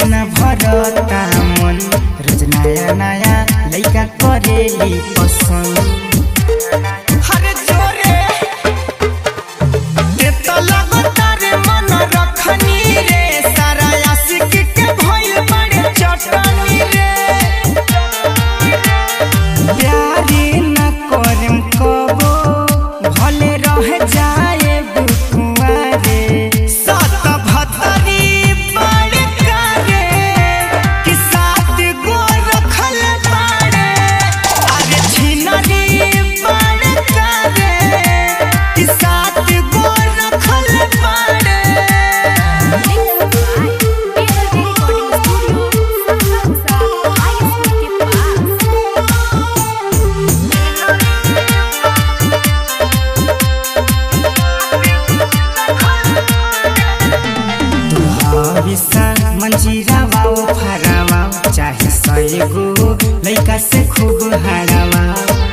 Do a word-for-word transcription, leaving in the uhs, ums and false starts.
न भरता मन रोज नया नया लइका करेली पसंद। हरे जोरे ते तो लगता रे मन रखनी रे सारा आशिक के भइल बड़े चटनी रे। प्यारी न करम कबो भले रह जाए बुकुआरे सात भतरी बड़े करे कि सात गो रखल बाड़े अरे छिनरी बड़े करे कि सात गो रखल बाड़े। मंजीरा वाओ फरावा चाहे सैगो लइका से खूब हरावा।